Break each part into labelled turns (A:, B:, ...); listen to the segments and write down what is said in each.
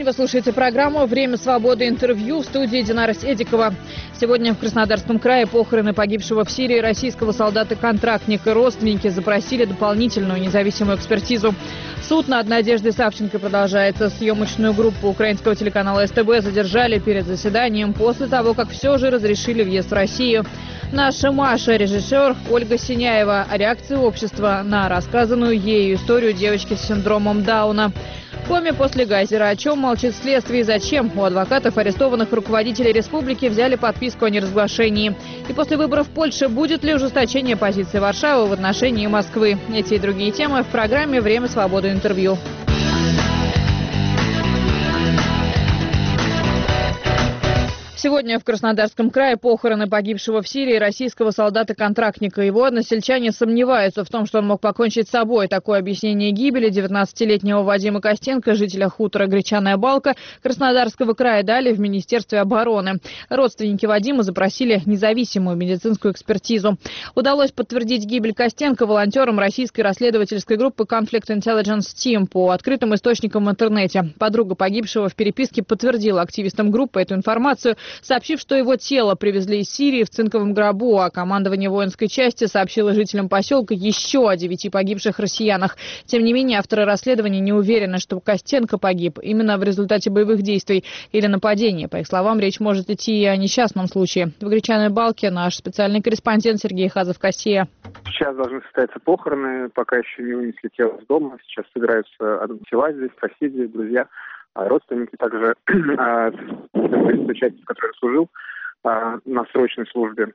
A: день. Вы слушаете программу «Время свободы. Интервью» в студии Динара Седикова. Сегодня в Краснодарском крае похороны погибшего в Сирии российского солдата-контрактника. Родственники запросили дополнительную независимую экспертизу. Суд над Надеждой Савченко продолжается. Съемочную группу украинского телеканала СТБ задержали перед заседанием после того, как все же разрешили въезд в Россию. Наша Маша, режиссер Ольга Синяева, о реакции общества на рассказанную ею историю девочки с синдромом Дауна. В коме после гейзера. О чем молчит следствие и зачем у адвокатов арестованных руководителей республики взяли подписку о неразглашении. И после выборов в Польше будет ли ужесточение позиции Варшавы в отношении Москвы? Эти и другие темы в программе «Время свободы. Интервью». Сегодня в Краснодарском крае похороны погибшего в Сирии российского солдата-контрактника. Его односельчане сомневаются в том, что он мог покончить с собой. Такое объяснение гибели 19-летнего Вадима Костенко, жителя хутора Гречаная Балка Краснодарского края, дали в Министерстве обороны. Родственники Вадима запросили независимую медицинскую экспертизу. Удалось подтвердить гибель Костенко волонтерам российской расследовательской группы Conflict Intelligence Team по открытым источникам в интернете. Подруга погибшего в переписке подтвердила активистам группы эту информацию, сообщив, что его тело привезли из Сирии в цинковом гробу, а командование воинской части сообщило жителям поселка еще о 9 погибших россиянах. Тем не менее, авторы расследования не уверены, что Костенко погиб именно в результате боевых действий или нападения. По их словам, речь может идти и о несчастном случае. В Гречаной Балке наш специальный корреспондент Сергей Хазов-Кассия.
B: Сейчас должны состояться похороны, пока еще не вынесли тело из дома. Сейчас собираются тела здесь, соседи, друзья. Родственники также части, в которой служил на срочной службе.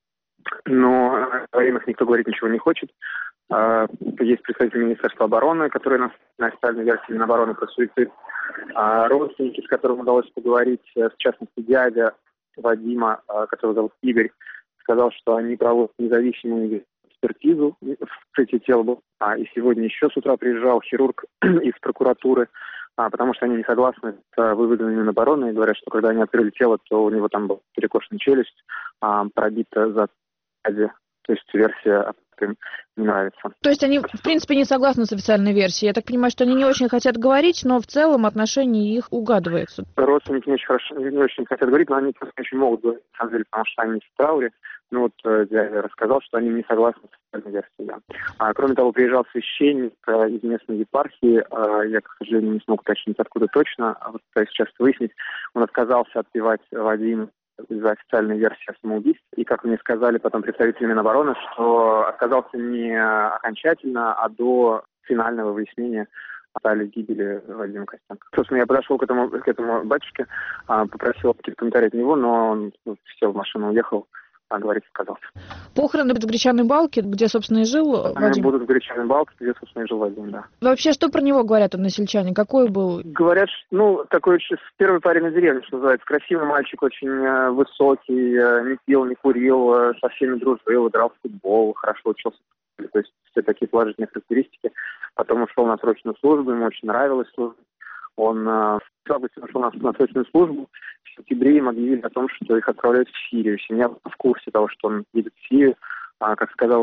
B: Но о военных никто говорить ничего не хочет. Есть представитель Министерства обороны, который на официальной версии Минобороны про суицид. Родственники, с которыми удалось поговорить, в частности, дядя Вадима, которого зовут Игорь, сказал, что они проводят независимую экспертизу вскрытия тела. И сегодня еще с утра приезжал хирург из прокуратуры, потому что они не согласны с выводами Минобороны и говорят, что когда они открыли тело, то у него там была перекошена челюсть, пробита за сзади. То есть версия им не нравится.
A: То есть они, в принципе, не согласны с официальной версией. Я так понимаю, что они не очень хотят говорить, но в целом отношения их угадываются.
B: Родственники не очень хотят говорить, но они просто очень могут говорить, на самом деле, потому что они в трауре. Ну вот дядя рассказал, что они не согласны с официальной версией. Да. Кроме того, приезжал священник из местной епархии. Я, к сожалению, не смог уточнить, откуда точно. Вот сейчас выяснить. Он отказался отпевать Вадима из-за официальной версии о самоубийстве. И, как мне сказали потом представители Минобороны, что отказался не окончательно, а до финального выяснения о гибели Вадима Костенко. Собственно, я подошел к этому батюшке, попросил какие-то комментарии от него, но он сел в машину, уехал, говорить отказался.
A: Похороны в Гречаной Балке, где, собственно, и жил Вадим?
B: Они будут в Гречаной Балке, где, собственно, и жил Вадим, да.
A: Вообще, что про него говорят односельчане? Какой был?
B: Говорят, такой первый парень на деревне, что называется. Красивый мальчик, очень высокий, не пил, не курил, со всеми дружил, играл в футбол, хорошо учился. То есть все такие положительные характеристики. Потом ушел на срочную службу, ему очень нравилась служба. Он в августе ушел на срочную службу. В сентябре им объявили о том, что их отправляют в Сирию. Семья в курсе того, что он едет в Сирию. Как сказал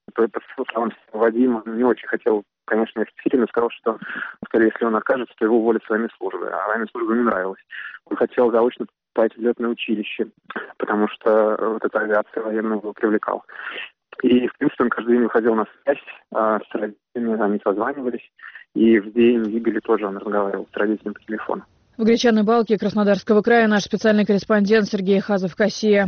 B: Вадим, не очень хотел, конечно, ехать в Сирию, но сказал, что, скорее, если он окажется, то его уволят с военной службы. А военная служба не нравилась. Он хотел заочно попасть в летное училище, потому что вот эта авиация военная его привлекала. И, в принципе, он каждый день выходил на связь с родителями, они созванивались. И в день гибели тоже он разговаривал с родителями по телефону.
A: В Гречаной Балке Краснодарского края наш специальный корреспондент Сергей Хазов-Кассия.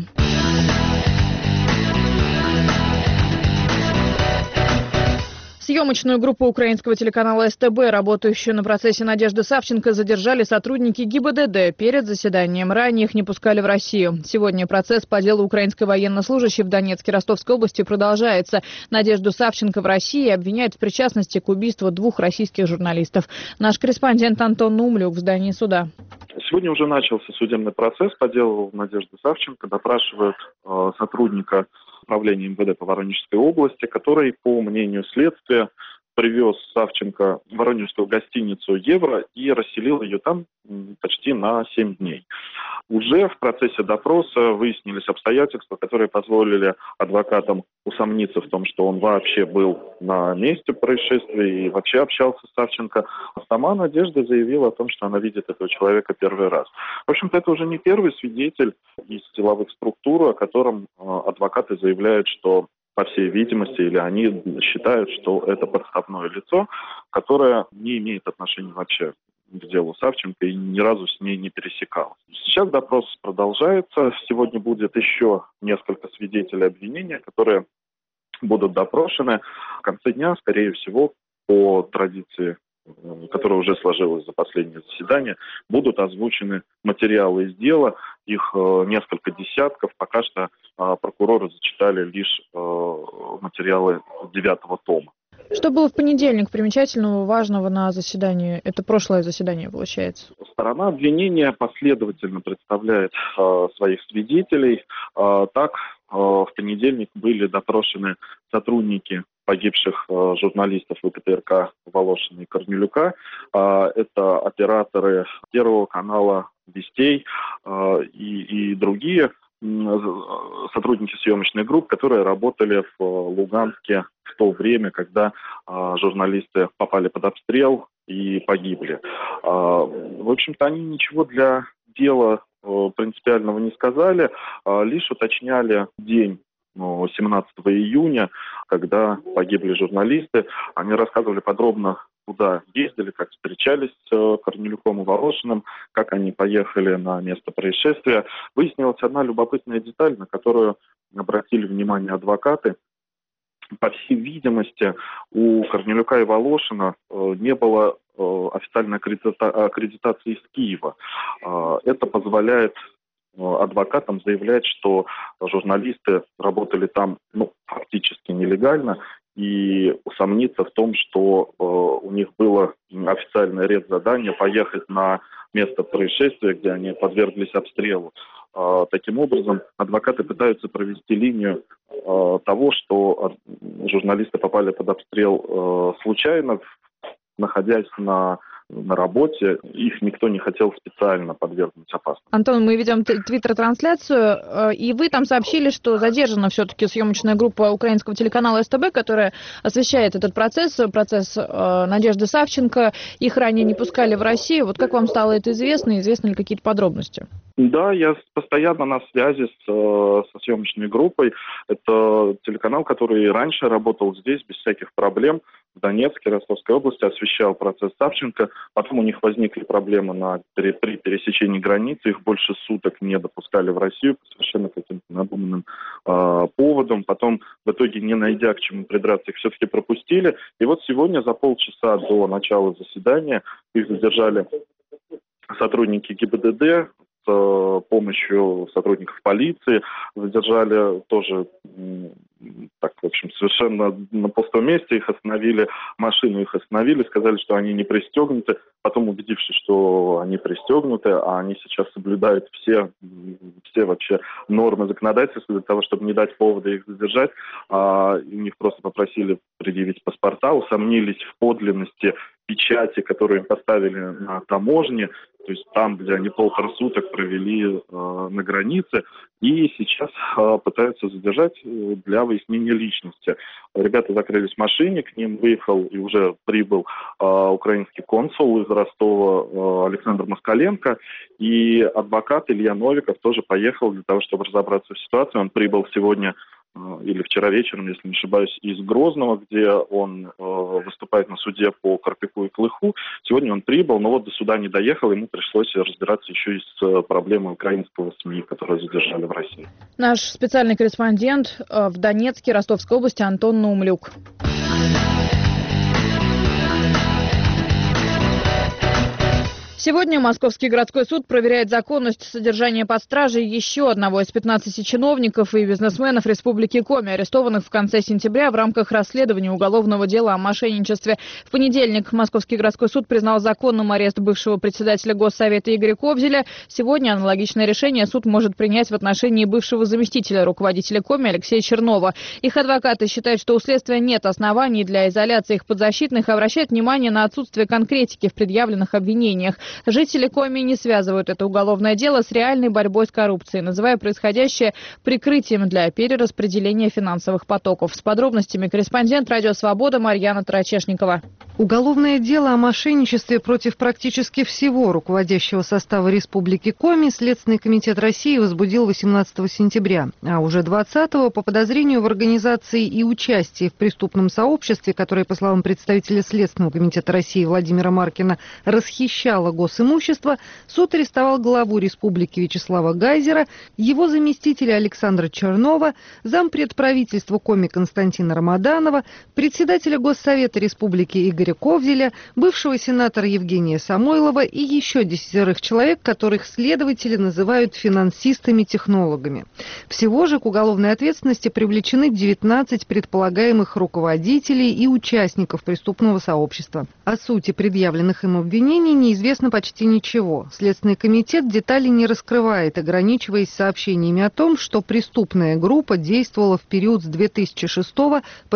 A: Съемочную группу украинского телеканала СТБ, работающую на процессе Надежды Савченко, задержали сотрудники ГИБДД. Перед заседанием ранее их не пускали в Россию. Сегодня процесс по делу украинской военнослужащей в Донецкой и Ростовской области продолжается. Надежду Савченко в России обвиняют в причастности к убийству 2 российских журналистов. Наш корреспондент Антон Умлюк в здании суда.
C: Сегодня уже начался судебный процесс по делу Надежды Савченко. Допрашивают сотрудника управления МВД по Воронежской области, который, по мнению следствия, привез Савченко в воронежскую гостиницу «Евро» и расселил ее там почти на 7 дней. Уже в процессе допроса выяснились обстоятельства, которые позволили адвокатам усомниться в том, что он вообще был на месте происшествия и вообще общался с Савченко. Сама Надежда заявила о том, что она видит этого человека первый раз. В общем-то, это уже не первый свидетель из силовых структур, о котором адвокаты заявляют, что, по всей видимости, или они считают, что это подставное лицо, которое не имеет отношения вообще к делу Савченко и ни разу с ней не пересекалась. Сейчас допрос продолжается. Сегодня будет еще несколько свидетелей обвинения, которые будут допрошены. В конце дня, скорее всего, по традиции, которая уже сложилась за последнее заседание, будут озвучены материалы из дела. Их несколько десятков. Пока что прокуроры зачитали лишь материалы 9-го тома.
A: Что было в понедельник примечательного, важного на заседании? Это прошлое заседание, получается.
C: Сторона обвинения последовательно представляет своих свидетелей. Так, в понедельник были допрошены сотрудники погибших журналистов ВГТРК Волошина и Корнелюка. Это операторы Первого канала «Вестей» и другие сотрудники съемочной группы, которые работали в Луганске в то время, когда журналисты попали под обстрел и погибли. В общем-то, они ничего для дела принципиального не сказали, лишь уточняли день 17 июня, когда погибли журналисты. Они рассказывали подробно, куда ездили, как встречались с Корнелюком и Волошиным, как они поехали на место происшествия. Выяснилась одна любопытная деталь, на которую обратили внимание адвокаты. По всей видимости, у Корнелюка и Волошина не было официальной аккредитации из Киева. Это позволяет адвокатам заявлять, что журналисты работали там фактически нелегально, и усомниться в том, что у них было официальное редзадание поехать на место происшествия, где они подверглись обстрелу. Таким образом, адвокаты пытаются провести линию того, что журналисты попали под обстрел случайно, находясь на работе, их никто не хотел специально подвергнуть опасности.
A: Антон, мы ведем твиттер-трансляцию, и вы там сообщили, что задержана все-таки съемочная группа украинского телеканала СТБ, которая освещает этот процесс Надежды Савченко. Их ранее не пускали в Россию. Вот как вам стало это известно? Известны ли какие-то подробности?
C: Да, я постоянно на связи со съемочной группой. Это телеканал, который раньше работал здесь без всяких проблем. В Донецке, Ростовской области освещал процесс Савченко. Потом у них возникли проблемы при пересечении границы. Их больше суток не допускали в Россию по совершенно каким-то надуманным поводам. Потом, в итоге, не найдя к чему придраться, их все-таки пропустили. И вот сегодня за полчаса до начала заседания их задержали сотрудники ГИБДД с помощью сотрудников полиции. Задержали тоже, так, в общем, совершенно на пустом месте. Их остановили, машину их остановили, сказали, что они не пристегнуты. Потом, убедившись, что они пристегнуты, а они сейчас соблюдают все вообще нормы законодательства для того, чтобы не дать повода их задержать, у них просто попросили предъявить паспорта, усомнились в подлинности печати, которые им поставили на таможне, то есть там, где они 1,5 суток провели на границе, и сейчас пытаются задержать для выяснения личности. Ребята закрылись в машине, к ним выехал и уже прибыл украинский консул из Ростова Александр Москаленко, и адвокат Илья Новиков тоже поехал для того, чтобы разобраться в ситуации. Он прибыл сегодня или вчера вечером, если не ошибаюсь, из Грозного, где он выступает на суде по Карпику и Клыху. Сегодня он прибыл, но вот до суда не доехал, ему пришлось разбираться еще и с проблемой украинского СМИ, которые задержали в России.
A: Наш специальный корреспондент в Донецке, Ростовской области Антон Наумлюк. Сегодня Московский городской суд проверяет законность содержания под стражей еще одного из 15 чиновников и бизнесменов Республики Коми, арестованных в конце сентября в рамках расследования уголовного дела о мошенничестве. В понедельник Московский городской суд признал законным арест бывшего председателя Госсовета Игоря Кобзеля. Сегодня аналогичное решение суд может принять в отношении бывшего заместителя руководителя Коми Алексея Чернова. Их адвокаты считают, что у следствия нет оснований для изоляции их подзащитных, и обращают внимание на отсутствие конкретики в предъявленных обвинениях. Жители Коми не связывают это уголовное дело с реальной борьбой с коррупцией, называя происходящее прикрытием для перераспределения финансовых потоков. С подробностями корреспондент «Радио Свобода» Марьяна Тарачешникова.
D: Уголовное дело о мошенничестве против практически всего руководящего состава Республики Коми Следственный комитет России возбудил 18 сентября. А уже 20-го по подозрению в организации и участии в преступном сообществе, которое, по словам представителя Следственного комитета России Владимира Маркина, расхищало госимущество, суд арестовал главу республики Вячеслава Гайзера, его заместителя Александра Чернова, зампред правительства Коми Константина Рамаданова, председателя Госсовета Республики Игоря Ковзеля, бывшего сенатора Евгения Самойлова и еще 10 человек, которых следователи называют финансистами-технологами. Всего же к уголовной ответственности привлечены 19 предполагаемых руководителей и участников преступного сообщества. О сути предъявленных им обвинений неизвестно почти ничего. Следственный комитет деталей не раскрывает, ограничиваясь сообщениями о том, что преступная группа действовала в период с 2006 по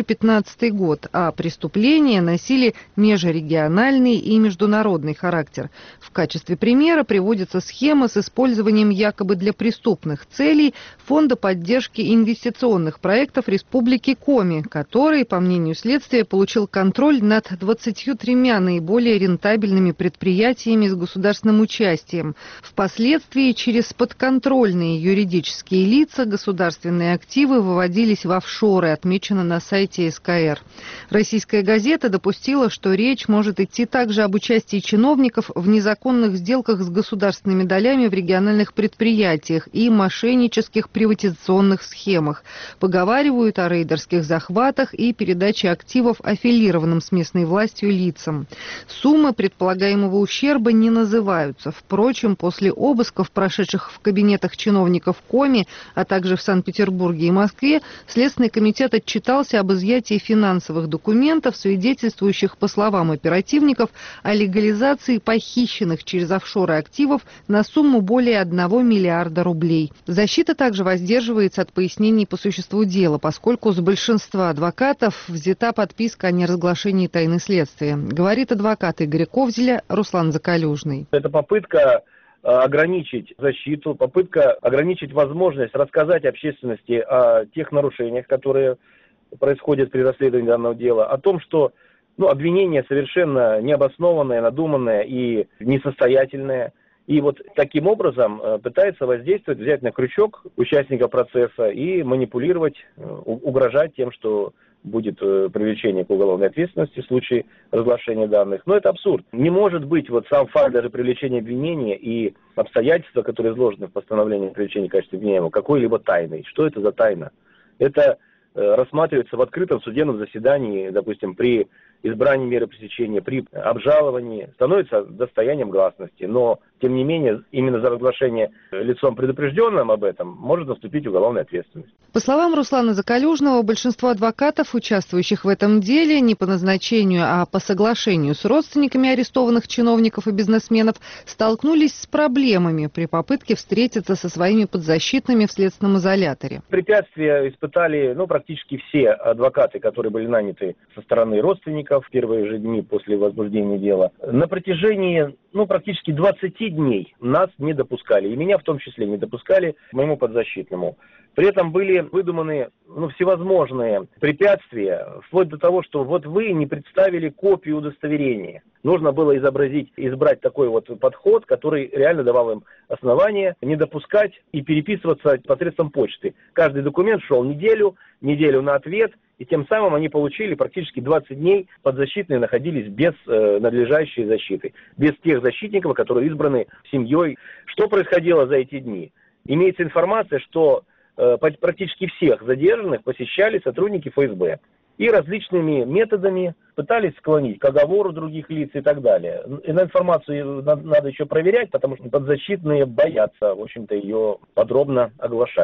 D: 2015 год, а преступления носили межрегиональный и международный характер. В качестве примера приводится схема с использованием якобы для преступных целей Фонда поддержки инвестиционных проектов Республики Коми, который, по мнению следствия, получил контроль над 23 наиболее рентабельными предприятиями с государственным участием. Впоследствии через подконтрольные юридические лица государственные активы выводились в офшоры, отмечено на сайте СКР. Российская газета допустила, что речь может идти также об участии чиновников в незаконных сделках с государственными долями в региональных предприятиях и мошеннических приватизационных схемах. Поговаривают о рейдерских захватах и передаче активов аффилированным с местной властью лицам. Суммы предполагаемого ущерба не называются. Впрочем, после обысков, прошедших в кабинетах чиновников Коми, а также в Санкт-Петербурге и Москве, Следственный комитет отчитался об изъятии финансовых документов, свидетельствующих, по словам оперативников, о легализации похищенных через офшоры активов на сумму более 1 миллиарда рублей. Защита также воздерживается от пояснений по существу дела, поскольку с большинства адвокатов взята подписка о неразглашении тайны следствия, говорит адвокат Игоря Ковзеля Руслан Закалюжный.
E: Это попытка ограничить защиту, попытка ограничить возможность рассказать общественности о тех нарушениях, которые происходят при расследовании данного дела, о том, что обвинение совершенно необоснованное, надуманное и несостоятельное. И вот таким образом пытается воздействовать, взять на крючок участника процесса и манипулировать, угрожать тем, что будет привлечение к уголовной ответственности в случае разглашения данных. Но это абсурд. Не может быть сам факт даже привлечения обвинения и обстоятельства, которые изложены в постановлении о привлечении в качестве обвиняемого, какой-либо тайной. Что это за тайна? Это рассматривается в открытом судебном заседании, допустим, при избрании меры пресечения, при обжаловании, становится достоянием гласности. Но, тем не менее, именно за разглашение лицом предупрежденным об этом может наступить уголовная ответственность.
D: По словам Руслана Закалюжного, большинство адвокатов, участвующих в этом деле, не по назначению, а по соглашению с родственниками арестованных чиновников и бизнесменов, столкнулись с проблемами при попытке встретиться со своими подзащитными в следственном изоляторе.
E: Препятствия испытали практически все адвокаты, которые были наняты со стороны родственников в первые же дни после возбуждения дела. На протяжении практически 20 дней нас не допускали, и меня в том числе не допускали к моему подзащитному. При этом были выдуманы всевозможные препятствия, вплоть до того, что вы не представили копию удостоверения. Нужно было избрать такой подход, который реально давал им основание не допускать и переписываться посредством почты. Каждый документ шел неделю на ответ, и тем самым они получили практически 20 дней, подзащитные находились без надлежащей защиты, без тех защитников, которые избраны семьей. Что происходило за эти дни? Имеется информация, что практически всех задержанных посещали сотрудники ФСБ и различными методами пытались склонить к оговору других лиц и так далее. И на информацию надо еще проверять, потому что подзащитные боятся, в общем-то, ее подробно оглашать.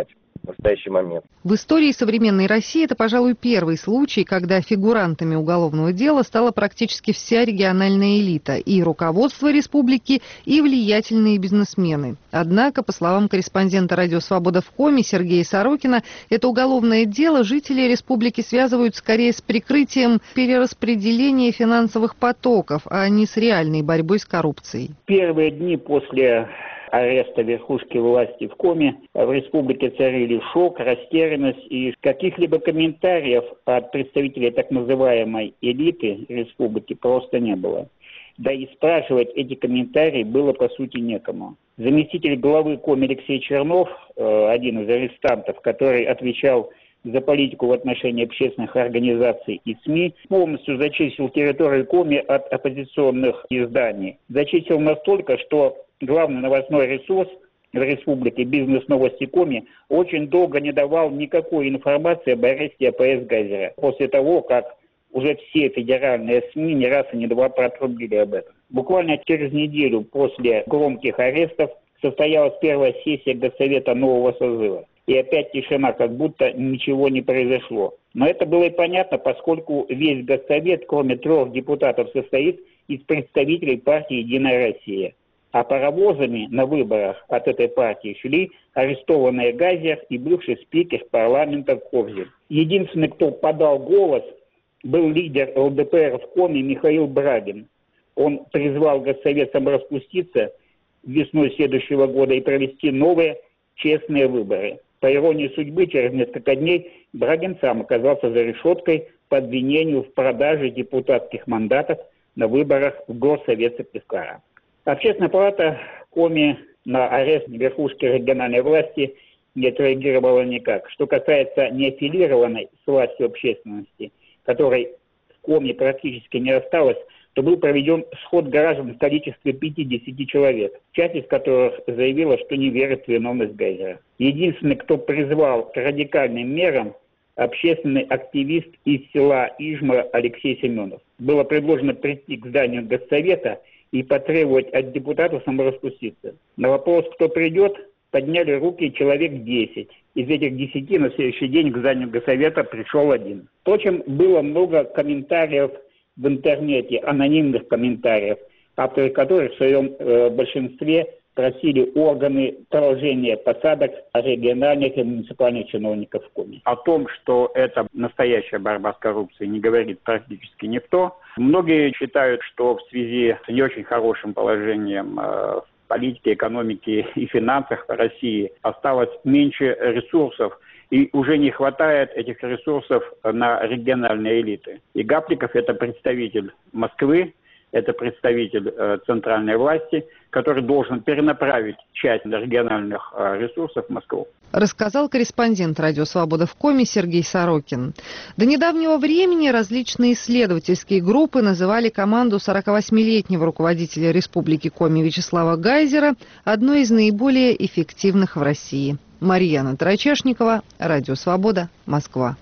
E: в настоящий момент.
D: В истории современной России это, пожалуй, первый случай, когда фигурантами уголовного дела стала практически вся региональная элита, и руководство республики, и влиятельные бизнесмены. Однако, по словам корреспондента «Радио Свобода» в Коми Сергея Сорокина, это уголовное дело жители республики связывают скорее с прикрытием перераспределения финансовых потоков, а не с реальной борьбой с коррупцией.
F: Первые дни после ареста верхушки власти в Коми в республике царили шок, растерянность, и каких-либо комментариев от представителей так называемой элиты республики просто не было. Да и спрашивать эти комментарии было по сути некому. Заместитель главы Коми Алексей Чернов, один из арестантов, который отвечал за политику в отношении общественных организаций и СМИ, полностью зачистил территорию Коми от оппозиционных изданий. Зачистил настолько, что главный новостной ресурс в республике «Бизнес-новости Коми» очень долго не давал никакой информации об аресте АПС Гайзера, после того, как уже все федеральные СМИ не раз и не два протрубили об этом. Буквально через неделю после громких арестов состоялась первая сессия Госсовета нового созыва. И опять тишина, как будто ничего не произошло. Но это было и понятно, поскольку весь Госсовет, кроме 3 депутатов, состоит из представителей партии «Единая Россия». А паровозами на выборах от этой партии шли арестованные Гайзер и бывший спикер парламента Ковзель. Единственный, кто подал голос, был лидер ЛДПР в Коми Михаил Брагин. Он призвал Госсовет самораспуститься весной следующего года и провести новые честные выборы. По иронии судьбы, через несколько дней Брагин сам оказался за решеткой по обвинению в продаже депутатских мандатов на выборах в Госсовет Сыктывкара. Общественная палата Коми на арест верхушки региональной власти не отреагировала никак. Что касается неаффилированной с властью общественности, которой в Коми практически не осталось, то был проведен сход граждан в количестве 50 человек, часть из которых заявила, что не верит в виновность Гайзера. Единственный, кто призвал к радикальным мерам, общественный активист из села Ижма Алексей Семенов. Было предложено прийти к зданию Госсовета и потребовать от депутатов самораспуститься. На вопрос, кто придет, подняли руки человек 10. Из этих 10 на следующий день к зданию Госсовета пришел один. Впрочем, было много комментариев в интернете, анонимных комментариев, авторы которых в своем большинстве просили органы продолжения посадок региональных и муниципальных чиновников в Коми. О том, что это настоящая борьба с коррупцией, не говорит практически никто. Многие считают, что в связи с не очень хорошим положением в политике, экономике и финансах в России осталось меньше ресурсов, и уже не хватает этих ресурсов на региональные элиты. И Гапликов – это представитель Москвы, это представитель центральной власти, который должен перенаправить часть региональных ресурсов в Москву.
D: Рассказал корреспондент «Радио Свобода» в Коми Сергей Сорокин. До недавнего времени различные исследовательские группы называли команду 48-летнего руководителя Республики Коми Вячеслава Гайзера одной из наиболее эффективных в России. Марьяна Тарачешникова, «Радио Свобода», Москва.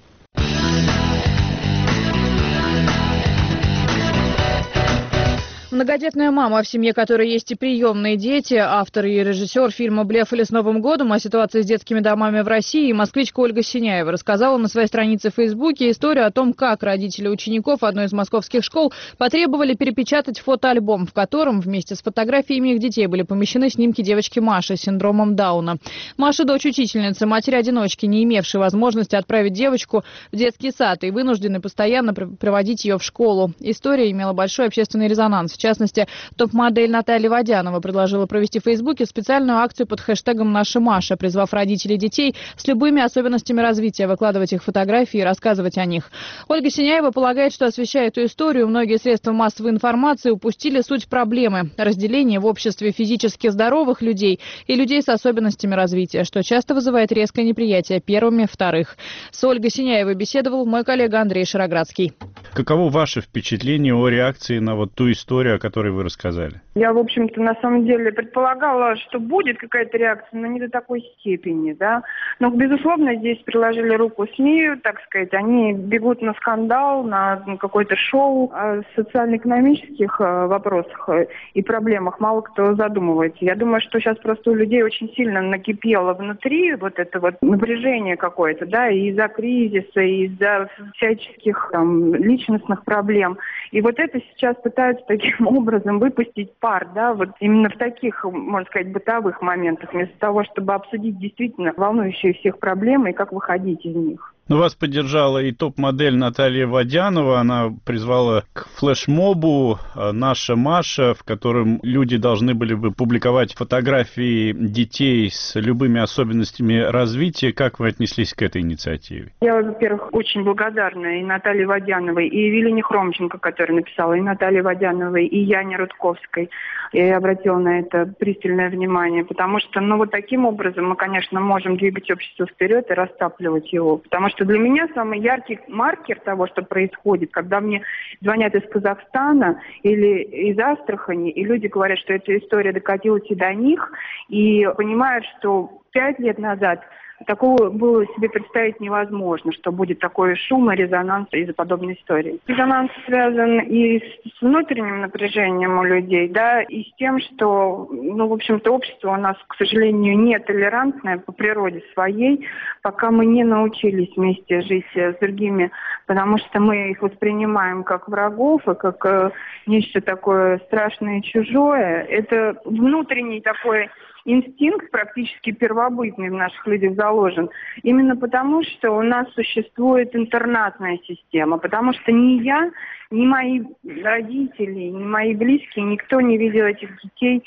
A: Многодетная мама, в семье которой есть и приемные дети, автор и режиссер фильма «Блефали с Новым годом» о ситуации с детскими домами в России, и москвичка Ольга Синяева рассказала на своей странице в Фейсбуке историю о том, как родители учеников одной из московских школ потребовали перепечатать фотоальбом, в котором вместе с фотографиями их детей были помещены снимки девочки Маши с синдромом Дауна. Маша – дочь учительницы, матери-одиночки, не имевшей возможности отправить девочку в детский сад и вынуждены постоянно проводить ее в школу. История имела большой общественный резонанс. В частности, топ-модель Наталья Водянова предложила провести в Фейсбуке специальную акцию под хэштегом «Наша Маша», призвав родителей детей с любыми особенностями развития выкладывать их фотографии и рассказывать о них. Ольга Синяева полагает, что, освещая эту историю, многие средства массовой информации упустили суть проблемы – разделение в обществе физически здоровых людей и людей с особенностями развития, что часто вызывает резкое неприятие первыми, вторых. С Ольгой Синяевой беседовал мой коллега Андрей Шароградский.
G: Каково ваше впечатление о реакции на вот ту историю, история, о которой вы рассказали?
H: Я, в общем-то, на самом деле предполагала, что будет какая-то реакция, но не до такой степени, да. Но, безусловно, здесь приложили руку СМИ, так сказать, они бегут на скандал, на какое-то шоу. О социально-экономических вопросах и проблемах мало кто задумывается. Я думаю, что сейчас просто у людей очень сильно накипело внутри вот это вот напряжение какое-то, да, и из-за кризиса, и из-за всяческих там личностных проблем. И вот это сейчас пытаются таким образом выпустить пар, да, вот именно в таких, можно сказать, бытовых моментах, вместо того, чтобы обсудить действительно волнующие всех проблемы и как выходить из них.
G: Но вас поддержала и топ-модель Наталья Водянова. Она призвала к флешмобу «Наша Маша», в котором люди должны были бы публиковать фотографии детей с любыми особенностями развития. Как вы отнеслись к этой инициативе?
H: Я, во-первых, очень благодарна и Наталье Водяновой, и Евелине Хромченко, которая написала, и Наталье Водяновой, и Яне Рудковской. Я обратила на это пристальное внимание, потому что, вот таким образом мы, конечно, можем двигать общество вперед и растапливать его. Потому что для меня самый яркий маркер того, что происходит, когда мне звонят из Казахстана или из Астрахани, и люди говорят, что эта история докатилась и до них, и понимают, что 5 лет назад такого было себе представить невозможно, что будет такой шум и резонанс из-за подобной истории. Резонанс связан и с внутренним напряжением у людей, да, и с тем, что, в общем-то, общество у нас, к сожалению, не толерантное по природе своей, пока мы не научились вместе жить с другими, потому что мы их воспринимаем как врагов и как нечто такое страшное и чужое. Это внутренний такой инстинкт практически первобытный в наших людях заложен. Именно потому, что у нас существует интернатная система. Потому что ни я, ни мои родители, ни мои близкие, никто не видел этих детей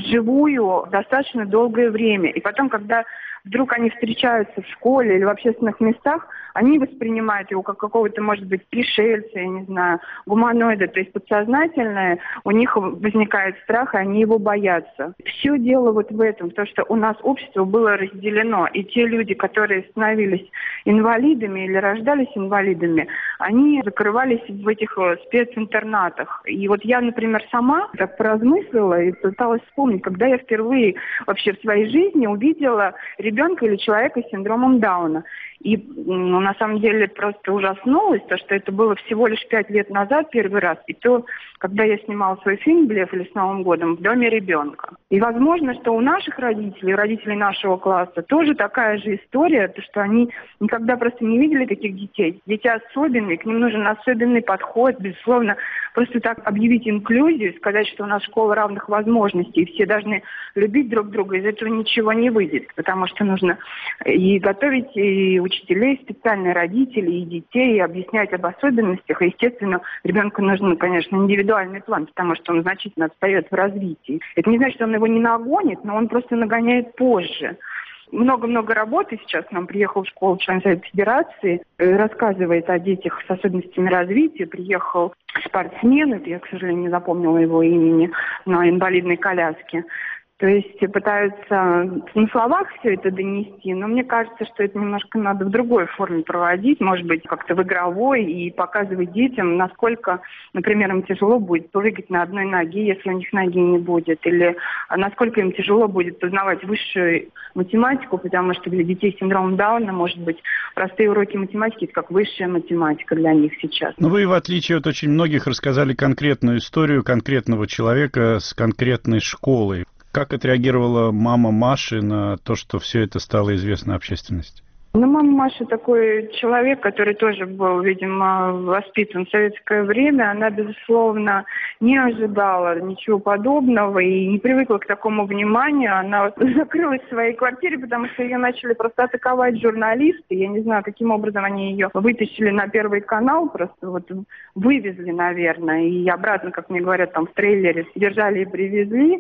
H: вживую достаточно долгое время. И потом, когда вдруг они встречаются в школе или в общественных местах, они воспринимают его как какого-то, может быть, пришельца, я не знаю, гуманоида. То есть подсознательное у них возникает страх, и они его боятся. Все дело вот в этом, то, что у нас общество было разделено. И те люди, которые становились инвалидами или рождались инвалидами, они закрывались в этих специнтернатах. И вот я, например, сама так поразмыслила и пыталась вспомнить, когда я впервые вообще в своей жизни увидела ребенка или человека с синдромом Дауна. И на самом деле просто ужаснулась, то, что это было всего лишь 5 лет назад первый раз. И то, когда я снимала свой фильм «Блеф» или «С Новым годом» в доме ребенка. И возможно, что у наших родителей, родителей нашего класса, тоже такая же история, то, что они никогда просто не видели таких детей. Дети особенные, к ним нужен особенный подход, безусловно. Просто так объявить инклюзию, сказать, что у нас школа равных возможностей, и все должны любить друг друга, из этого ничего не выйдет. Потому что нужно и готовить и учителей, специальные родители, и детей, и объяснять об особенностях. И, естественно, ребенку нужен, конечно, индивидуальный план, потому что он значительно отстает в развитии. Это не значит, что он его не нагонит, но он просто нагоняет позже. Много-много работы сейчас к нам приехал в школу член Совета Федерации, рассказывает о детях с особенностями развития. Приехал спортсмен, я, к сожалению, не запомнила его имени, на инвалидной коляске. То есть пытаются на словах все это донести, но мне кажется, что это немножко надо в другой форме проводить, может быть, как-то в игровой, и показывать детям, насколько, например, им тяжело будет прыгать на одной ноге, если у них ноги не будет, или насколько им тяжело будет познавать высшую математику, потому что для детей с синдромом Дауна, может быть, простые уроки математики – это как высшая математика для них сейчас.
G: Но вы, в отличие от очень многих, рассказали конкретную историю конкретного человека с конкретной школой. Как отреагировала мама Маши на то, что все это стало известно общественности?
H: Мама Маша такой человек, который тоже был, видимо, воспитан в советское время. Она, безусловно, не ожидала ничего подобного и не привыкла к такому вниманию. Она закрылась в своей квартире, потому что ее начали просто атаковать журналисты. Я не знаю, каким образом они ее вытащили на Первый канал, просто вывезли, наверное, и обратно, как мне говорят, там в трейлере держали и привезли.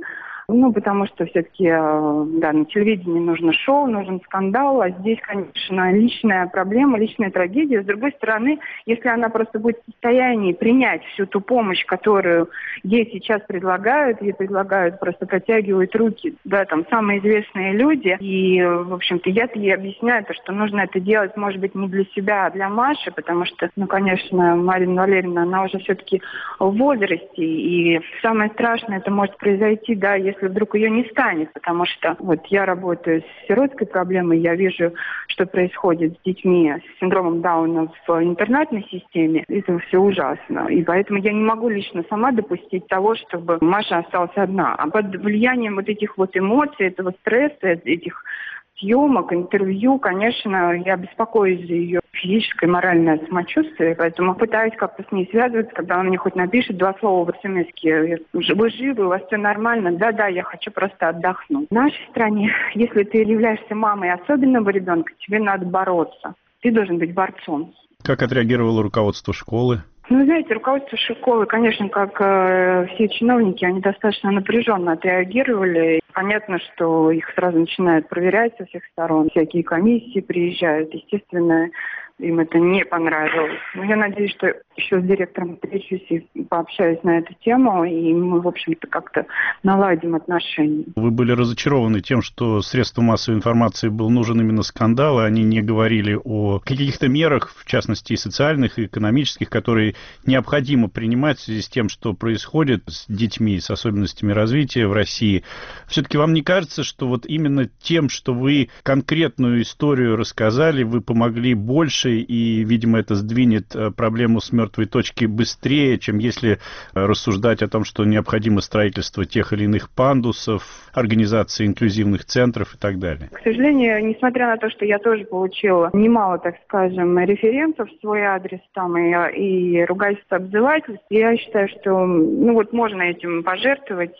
H: Потому что все-таки, да, на телевидении нужно шоу, нужен скандал, а здесь, конечно, личная проблема, личная трагедия. С другой стороны, если она просто будет в состоянии принять всю ту помощь, которую ей сейчас предлагают, просто протягивают руки, да, там, самые известные люди, и, в общем-то, я ей объясняю, что нужно это делать, может быть, не для себя, а для Маши, потому что, конечно, Марина Валерьевна, она уже все-таки в возрасте, и самое страшное, это может произойти, да, если вдруг ее не станет, потому что вот я работаю с сиротской проблемой, я вижу, что происходит с детьми с синдромом Дауна в интернатной системе, это все ужасно, и поэтому я не могу лично сама допустить того, чтобы Маша осталась одна, а под влиянием вот этих вот эмоций, этого стресса, этих съемок, интервью, конечно, я беспокоюсь за ее физическое и моральное самочувствие, поэтому пытаюсь как-то с ней связываться, когда она мне хоть напишет 2 слова в смс-ке: вы живы, у вас все нормально, да, я хочу просто отдохнуть. В нашей стране, если ты являешься мамой особенного ребенка, тебе надо бороться, ты должен быть борцом.
G: Как отреагировало руководство школы?
H: Знаете, руководство школы, конечно, как все чиновники, они достаточно напряженно отреагировали. Понятно, что их сразу начинают проверять со всех сторон. Всякие комиссии приезжают. Естественно, им это не понравилось. Но я надеюсь, что еще с директором встречусь и пообщаюсь на эту тему, и мы, в общем-то, как-то наладим отношения.
G: Вы были разочарованы тем, что средствам массовой информации был нужен именно скандал, и они не говорили о каких-то мерах, в частности, и социальных, и экономических, которые необходимо принимать в связи с тем, что происходит с детьми, с особенностями развития в России. Все-таки вам не кажется, что вот именно тем, что вы конкретную историю рассказали, вы помогли больше, и, видимо, это сдвинет проблему с мертвой точки быстрее, чем если рассуждать о том, что необходимо строительство тех или иных пандусов, организации инклюзивных центров и так далее?
H: К сожалению, несмотря на то, что я тоже получила немало, так скажем, референсов в свой адрес там и ругательств, обзывательств, я считаю, что можно этим пожертвовать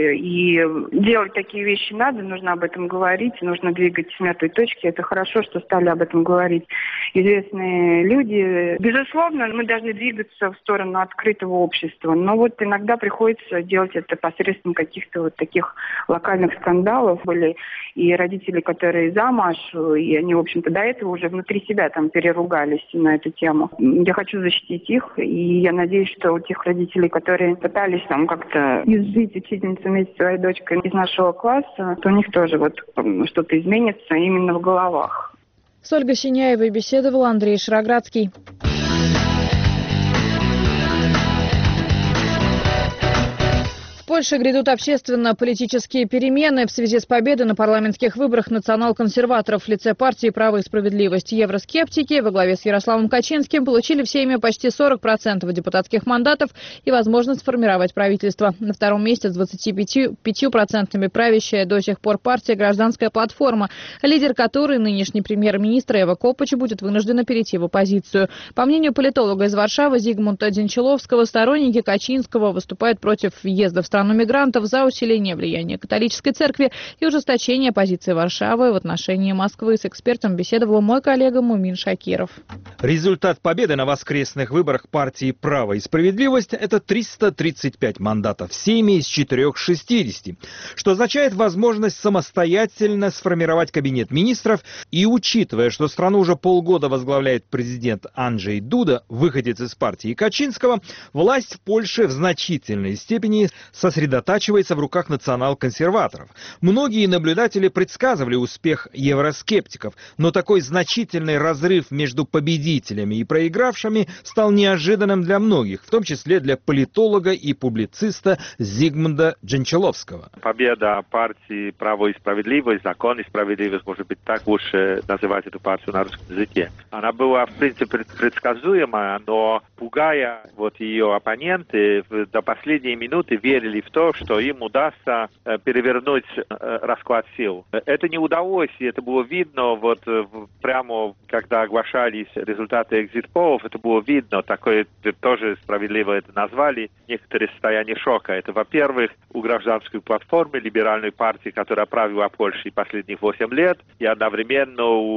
H: и делать такие вещи надо, нужно об этом говорить, нужно двигать с мертвой точки. Это хорошо, что стали об этом говорить известные люди. Безусловно, мы должны двигаться в сторону открытого общества, но вот иногда приходится делать это посредством каких-то вот таких локальных скандалов. Были и родители, которые за Машу, и они, в общем-то, до этого уже внутри себя там переругались на эту тему. Я хочу защитить их, и я надеюсь, что у тех родителей, которые пытались там как-то изжить учительницу вместе с своей дочкой из нашего класса, то у них тоже вот что-то изменится именно в головах.
A: С Ольгой Синяевой беседовал Андрей Шароградский. В Польше грядут общественно-политические перемены в связи с победой на парламентских выборах национал-консерваторов в лице партии «Право и справедливость». Евроскептики во главе с Ярославом Качинским получили в Сейме почти 40% депутатских мандатов и возможность сформировать правительство. На втором месте с 25% правящая до сих пор партия «Гражданская платформа», лидер которой, нынешний премьер-министр Эва Копач, будет вынуждена перейти в оппозицию. По мнению политолога из Варшавы Зигмунда Дзенчиловского, сторонники Качинского выступают против въезда в страну мигрантов, за усиление влияния католической церкви и ужесточение позиции Варшавы в отношении Москвы. С экспертом беседовал мой коллега Мумин Шакиров.
I: Результат победы на воскресных выборах партии «Право и справедливость» — это 335 мандатов в Сейме из 460, что означает возможность самостоятельно сформировать кабинет министров. И учитывая, что страну уже полгода возглавляет президент Анджей Дуда, выходец из партии Качинского, власть в Польше в значительной степени сосредотачивается в руках национал-консерваторов. Многие наблюдатели предсказывали успех евроскептиков, но такой значительный разрыв между победителями и проигравшими стал неожиданным для многих, в том числе для политолога и публициста Зигмунда Дзенчиловского.
J: Победа партии «Право и справедливость», «Закон и справедливость», может быть, так лучше называть эту партию на русском языке. Она была, в принципе, предсказуема, но пугая ее оппоненты, до последней минуты верили в то, что им удастся перевернуть расклад сил. Это не удалось, и это было видно прямо, когда оглашались результаты экзит-полов, это было видно, такое тоже справедливо это назвали, некоторые состояния шока. Это, во-первых, у гражданской платформы, либеральной партии, которая правила Польшей последних 8 лет, и одновременно у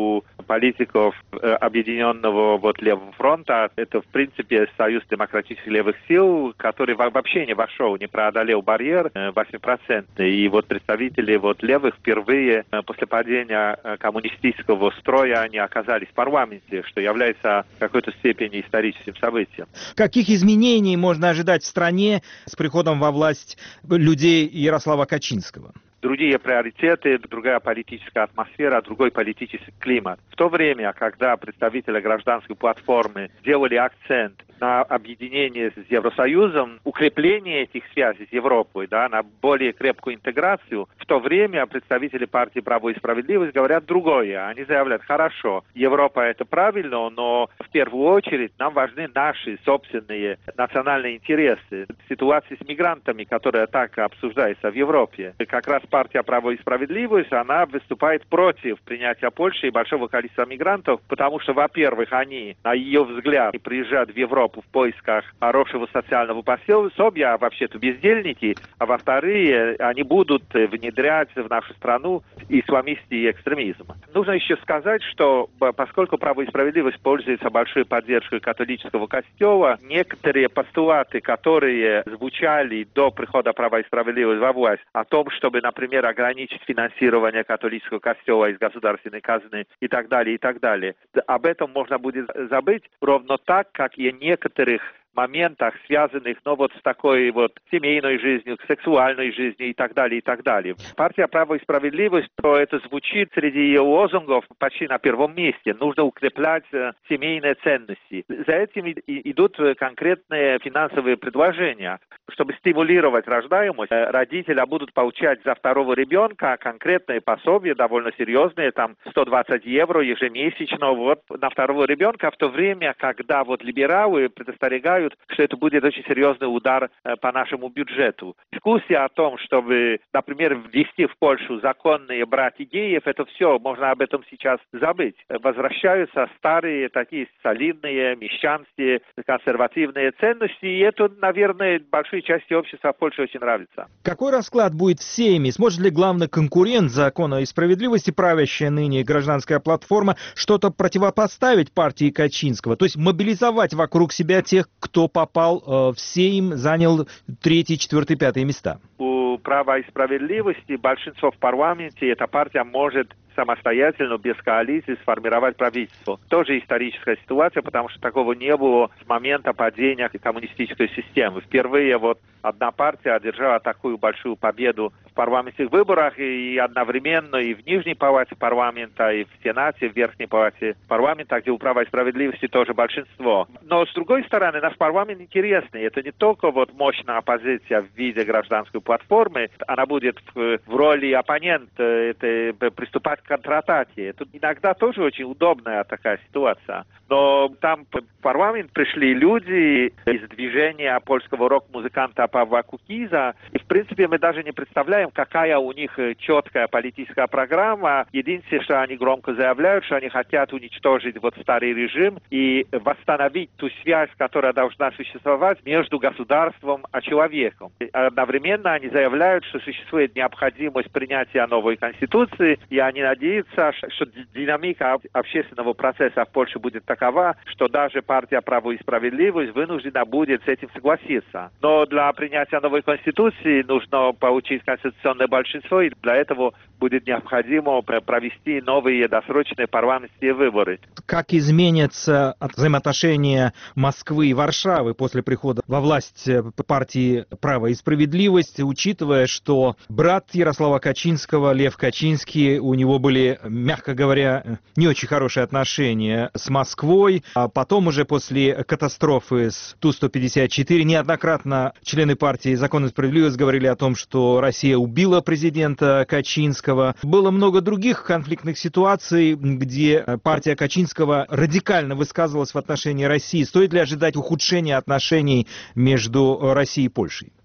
J: политиков Объединенного Левого фронта. Это, в принципе, союз демократических левых сил, который вообще не вошел, не преодолел барьер 8%. И представители левых впервые после падения коммунистического строя они оказались в парламенте, что является в какой-то степени историческим событием.
I: Каких изменений можно ожидать в стране с приходом во власть людей Ярослава Качинского?
J: Другие приоритеты, другая политическая атмосфера, другой политический климат. В то время, когда представители гражданской платформы делали акцент на объединение с Евросоюзом, укрепление этих связей с Европой, на более крепкую интеграцию, в то время представители партии «Право и справедливость» говорят другое. Они заявляют: хорошо, Европа это правильно, но в первую очередь нам важны наши собственные национальные интересы. Ситуация с мигрантами, которая так обсуждается в Европе. Как раз партия «Право и справедливость», она выступает против принятия Польши и большого количества мигрантов, потому что, во-первых, они, на ее взгляд, приезжают в Европу в поисках хорошего социального пособия, а вообще-то бездельники, а во-вторых, они будут внедрять в нашу страну исламистский экстремизм. Нужно еще сказать, что поскольку «Право и справедливость» пользуется большой поддержкой католического костела, некоторые постулаты, которые звучали до прихода «Права и справедливости» во власть, о том, чтобы, например, ограничить финансирование католического костела из государственной казны и так далее, об этом можно будет забыть, ровно так, как и некоторых моментах, связанных, с такой семейной жизнью, сексуальной жизнью и так далее, и так далее. Партия «Право и справедливость», то это звучит среди ее лозунгов почти на первом месте. Нужно укреплять семейные ценности. За этим идут конкретные финансовые предложения. Чтобы стимулировать рождаемость, родители будут получать за второго ребенка конкретные пособия, довольно серьезные, 120 евро ежемесячно на второго ребенка, в то время, когда либералы предостерегают, что это будет очень серьезный удар по нашему бюджету. Дискуссия о том, чтобы, например, ввести в Польшу законные браки геев, это все, можно об этом сейчас забыть. Возвращаются старые, такие солидные, мещанские, консервативные ценности, и это, наверное, большой части общества в Польше очень нравится.
I: Какой расклад будет в Сейме? Сможет ли главный конкурент закона и справедливости, правящая ныне гражданская платформа, что-то противопоставить партии Качинского? То есть мобилизовать вокруг себя тех, кто попал в Сейм, занял 3, 4, 5 места?
J: У «Права и справедливости» большинство в парламенте, эта партия может самостоятельно, без коалиции, сформировать правительство. Тоже историческая ситуация, потому что такого не было с момента падения коммунистической системы. Впервые одна партия одержала такую большую победу в парламентских выборах, и одновременно и в Нижней палате парламента, и в Сенате, в Верхней палате парламента, где у «Права и справедливости» тоже большинство. Но, с другой стороны, наш парламент интересный. Это не только мощная оппозиция в виде гражданской платформы, она будет в роли оппонента, это приступать к контратаке. Это иногда тоже очень удобная такая ситуация. Но там в парламент пришли люди из движения польского рок-музыканта Павла Кукиза. И, в принципе, мы даже не представляем, какая у них четкая политическая программа. Единственное, что они громко заявляют, что они хотят уничтожить старый режим и восстановить ту связь, которая должна существовать между государством и человеком. И одновременно они заявляют, что существует необходимость принятия новой конституции, и они надеются, что динамика общественного процесса в Польше будет такова, что даже партия «Право и справедливость» вынуждена будет с этим согласиться. Но для принятия новой конституции нужно получить конституционное большинство, и для этого будет необходимо провести новые досрочные парламентские выборы.
I: Как изменятся взаимоотношения Москвы и Варшавы после прихода во власть партии «Право и справедливость», учитывая, что брат Ярослава Качинского, Лев Качинский, у него были, мягко говоря, не очень хорошие отношения с Москвой, а потом уже после катастрофы с Ту-154 неоднократно члены партии «Закон и справедливость» говорили о том, что Россия убила президента Качинского. Было много других конфликтных ситуаций, где партия Качинского радикально высказывалась в отношении России. Стоит ли ожидать ухудшения отношений между Россией и Польшей?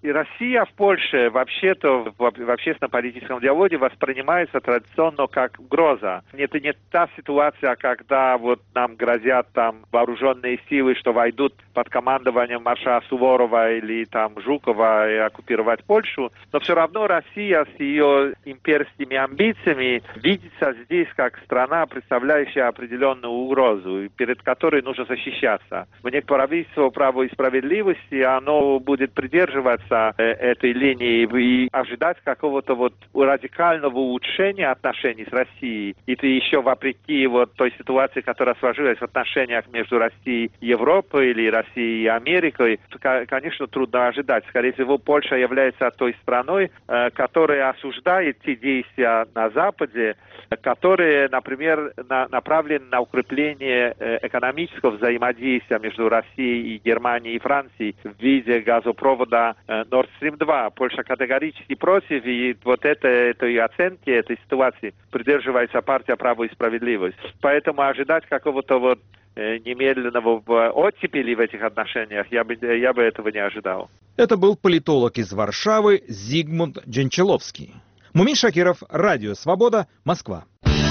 J: И Россия в Польше вообще-то в общественно-политическом диалоге воспринимается традиционно как угроза. Это не та ситуация, когда вот нам грозят там вооруженные силы, что войдут под командованием маршала Суворова или там Жукова и оккупировать Польшу. Но все равно Россия с ее имперскими амбициями видится здесь как страна, представляющая определенную угрозу, перед которой нужно защищаться. Мне правительство «Право и справедливости», оно будет придерживаться этой линии и ожидать какого-то вот радикального улучшения отношений с Россией. И это еще вопреки вот той ситуации, которая сложилась в отношениях между Россией и Европой или Россией и Америкой, конечно, трудно ожидать. Скорее всего, Польша является той страной, которая осуждает те действия на Западе, которые, например, направлены на укрепление экономического взаимодействия между Россией и Германией и Францией в виде газопровода Nord Stream 2. Польша категорически против, и вот этой оценки, этой ситуации придерживается партия «Право и справедливость». Поэтому ожидать какого-то вот немедленного оттепели в этих отношениях я бы этого не ожидал.
I: Это был политолог из Варшавы Зигмунд Дженчеловский. Мумин Шакиров, Радио Свобода, Москва.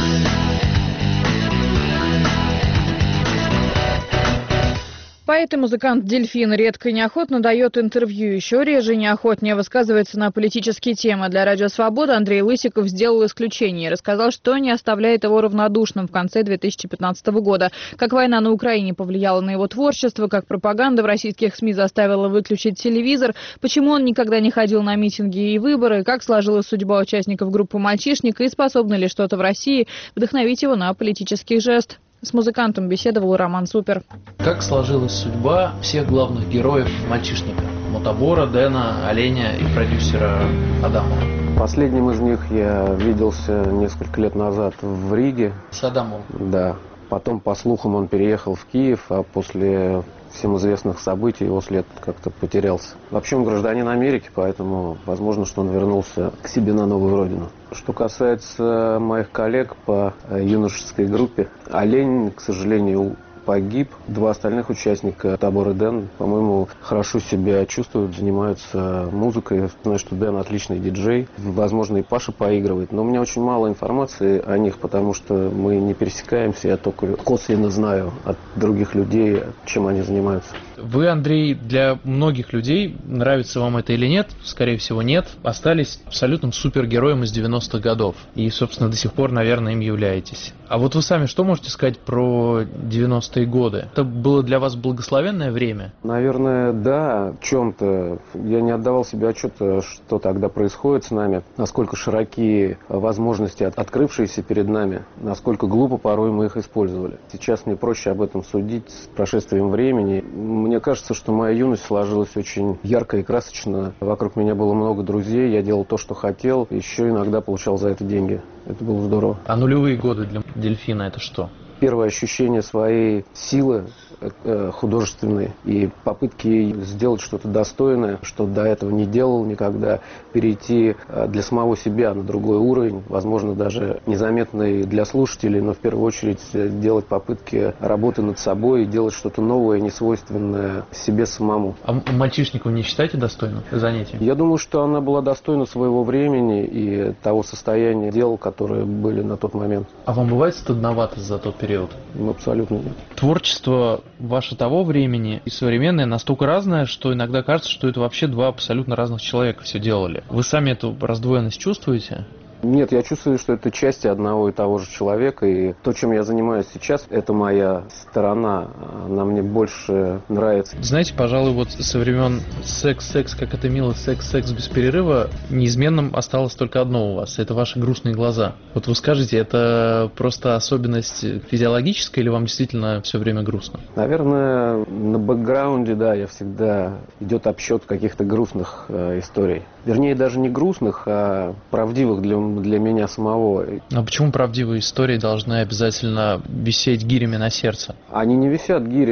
A: Поэт и музыкант Дельфин редко и неохотно дает интервью, еще реже и неохотнее высказывается на политические темы. Для Радио Свобода Андрей Лысиков сделал исключение и рассказал, что не оставляет его равнодушным в конце 2015 года. Как война на Украине повлияла на его творчество, как пропаганда в российских СМИ заставила выключить телевизор, почему он никогда не ходил на митинги и выборы, как сложилась судьба участников группы «Мальчишник» и способно ли что-то в России вдохновить его на политический жест. С музыкантом беседовал Роман Супер.
K: Как сложилась судьба всех главных героев «Мальчишника»? Мутабора, Дэна, Оленя и продюсера Адамова.
L: Последним из них я виделся несколько лет назад в Риге.
K: С Адамовым?
L: Да. Потом, по слухам, он переехал в Киев, а после всем известных событий его след как-то потерялся. Вообще он гражданин Америки, поэтому возможно, что он вернулся к себе на новую родину. Что касается моих коллег по юношеской группе, Олень, к сожалению, погиб. Два остальных участника, Табор и Дэн, по-моему, хорошо себя чувствуют, занимаются музыкой. Знаю, что Дэн отличный диджей. Возможно, и Паша поигрывает. Но у меня очень мало информации о них, потому что мы не пересекаемся. Я только косвенно знаю от других людей, чем они занимаются.
K: Вы, Андрей, для многих людей, нравится вам это или нет, скорее всего, нет, остались абсолютным супергероем из 90-х годов. И, собственно, до сих пор, наверное, им являетесь. А вот вы сами что можете сказать про 90-е годы? Это было для вас благословенное время?
L: Наверное, да, в чем-то. Я не отдавал себе отчета, что тогда происходит с нами, насколько широки возможности, открывшиеся перед нами, насколько глупо порой мы их использовали. Сейчас мне проще об этом судить с прошествием времени. Мне кажется, что моя юность сложилась очень ярко и красочно. Вокруг меня было много друзей, я делал то, что хотел, еще иногда получал за это деньги. Это было здорово.
K: А нулевые годы для Дельфина это что?
L: Первое ощущение своей силы художественной и попытки сделать что-то достойное, что до этого не делал никогда, перейти для самого себя на другой уровень, возможно, даже незаметный для слушателей, но в первую очередь делать попытки работы над собой и делать что-то новое, несвойственное себе самому.
K: А «Мальчишник» вы не считаете достойным занятия?
L: Я думаю, что она была достойна своего времени и того состояния дел, которые были на тот момент.
K: А вам бывает стыдновато за тот период?
L: Абсолютно нет.
K: Творчество ваше того времени и современное настолько разное, что иногда кажется, что это вообще два абсолютно разных человека все делали. Вы сами эту раздвоенность чувствуете?
L: Нет, я чувствую, что это части одного и того же человека, и то, чем я занимаюсь сейчас, это моя сторона, она мне больше нравится.
K: Знаете, пожалуй, вот со времен секс, как это мило, секс без перерыва, неизменным осталось только одно у вас, это ваши грустные глаза. Вот вы скажете, это просто особенность физиологическая или вам действительно все время грустно?
L: Наверное, на бэкграунде, да, я всегда идет обсчет каких-то грустных историй. Вернее, даже не грустных, а правдивых для меня самого.
K: А почему правдивые истории должны обязательно висеть гирями на сердце?
L: Они не висят гирями.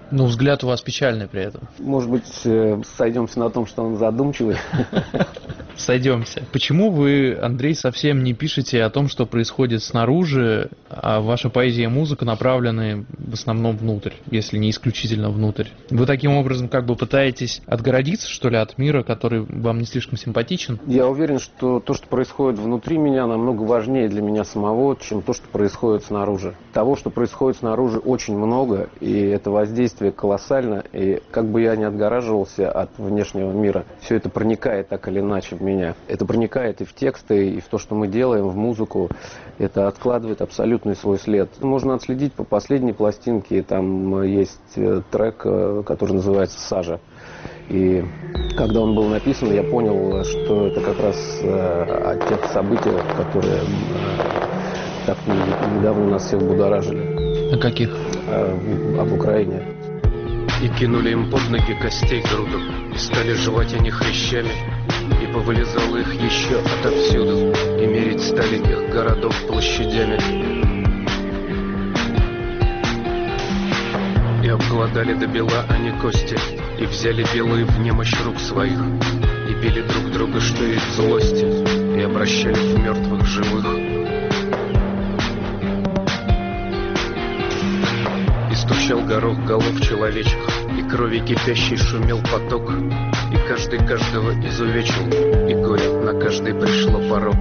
K: Ну, взгляд у вас печальный при этом.
L: Может быть, сойдемся на том, что он задумчивый.
K: Сойдемся. Почему вы, Андрей, совсем не пишете о том, что происходит снаружи, а ваша поэзия и музыка направлены в основном внутрь, если не исключительно внутрь? Вы таким образом как бы пытаетесь отгородиться, что ли, от мира, который вам не слишком симпатичен?
L: Я уверен, что то, что происходит внутри меня, намного важнее для меня самого, чем то, что происходит снаружи. Того, что происходит снаружи, очень много, и это воздействие колоссально, и как бы я ни отгораживался от внешнего мира, все это проникает так или иначе в меня. Это проникает и в тексты, и в то, что мы делаем, в музыку. Это откладывает абсолютный свой след. Можно отследить по последней пластинке. Там есть трек, который называется «Сажа». И когда он был написан, я понял, что это как раз о тех событиях, которые так недавно нас всех будоражили.
K: О каких?
L: Об Украине.
M: И кинули им под ноги костей груду, и стали жевать они хрящами, и повылезало их еще отовсюду, и мерить стали их городов площадями. И обглодали до бела они кости, и взяли белые в немощь рук своих, и били друг друга, что есть злости, и обращали в мертвых живых. Стучал горох голов человечьих, и крови кипящий шумел поток, и каждый каждого изувечил, и горе на каждый пришло порок.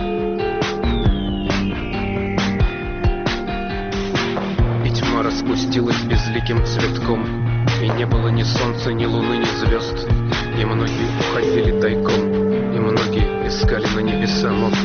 M: И тьма распустилась безликим цветком, и не было ни солнца, ни луны, ни звезд, и многие уходили тайком, и многие искали на небеса мост.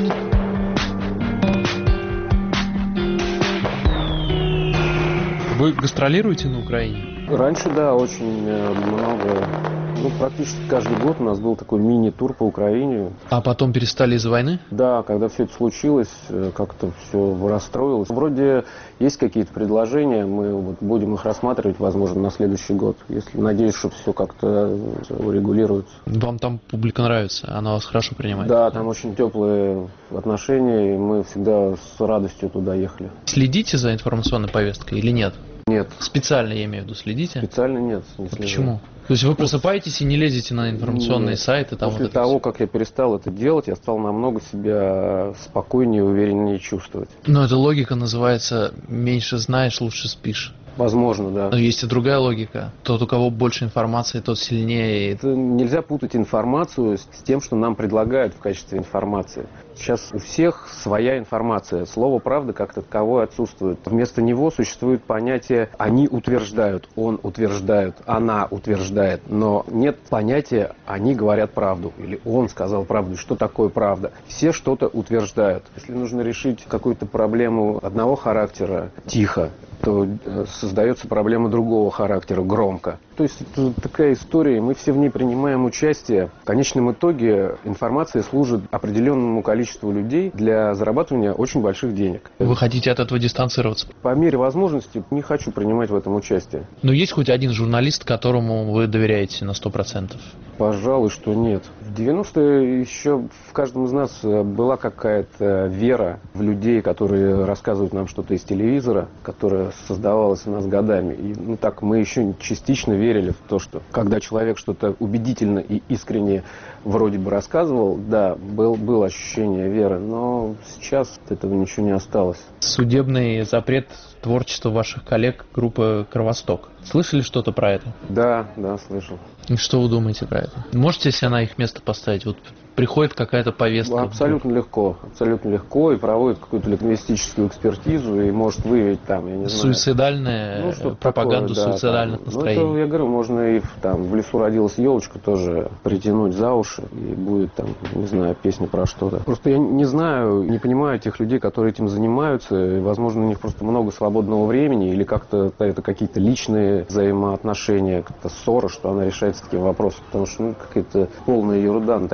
K: Вы гастролируете на Украине?
L: Раньше, да, очень много. Практически каждый год у нас был такой мини-тур по Украине.
K: А потом перестали из-за войны?
L: Да, когда все это случилось, как-то все расстроилось. Вроде есть какие-то предложения, мы будем их рассматривать, возможно, на следующий год. Если, надеюсь, что все как-то урегулируется.
K: Вам там публика нравится? Она вас хорошо принимает?
L: Да, там очень теплые отношения, и мы всегда с радостью туда ехали.
K: Следите за информационной повесткой или нет?
L: Нет.
K: Специально, я имею в виду, следите?
L: Специально нет.
K: Почему? То есть вы просыпаетесь и не лезете на информационные сайты? Там
L: После того, как я перестал это делать, я стал намного себя спокойнее и увереннее чувствовать.
K: Но эта логика называется «меньше знаешь, лучше спишь».
L: Возможно, да.
K: Но есть и другая логика. Тот, у кого больше информации, тот сильнее.
L: Это нельзя путать информацию с тем, что нам предлагают в качестве информации. Сейчас у всех своя информация. Слово «правда» как таковое отсутствует. Вместо него существует понятие «они утверждают», «он утверждает», «она утверждает». Но нет понятия «они говорят правду» или «он сказал правду». Что такое правда? Все что-то утверждают. Если нужно решить какую-то проблему одного характера тихо, то создается проблема другого характера громко. То есть это такая история, и мы все в ней принимаем участие. В конечном итоге информация служит определенному количеству людей для зарабатывания очень больших денег.
K: Вы хотите от этого дистанцироваться?
L: По мере возможности не хочу принимать в этом участие.
K: Но есть хоть один журналист, которому вы доверяете на 100%?
L: Пожалуй, что нет. В 90-е еще в каждом из нас была какая-то вера в людей, которые рассказывают нам что-то из телевизора, которая создавалась у нас годами. И так мы еще частично верили в то, что когда человек что-то убедительно и искренне вроде бы рассказывал, да, было ощущение веры, но сейчас от этого ничего не осталось.
K: Судебный запрет творчества ваших коллег группы «Кровосток». Слышали что-то про это?
L: Да, слышал.
K: И что вы думаете про это? Можете себя на их место поставить? Вот приходит какая-то повестка.
L: Абсолютно легко, и проводит какую-то лингвистическую экспертизу, и может выявить там, я не знаю.
K: Суицидальная пропаганду такое, суицидальных настроений.
L: Это, я говорю, можно и в лесу родилась елочка тоже притянуть за уши, и будет там, не знаю, песня про что-то. Просто я не знаю, не понимаю тех людей, которые этим занимаются, и, возможно, у них просто много свободного времени, или как-то это какие-то личные взаимоотношения, как-то ссора, что она решается таким вопросом, потому что какая-то полная ерунда. На таких основаниях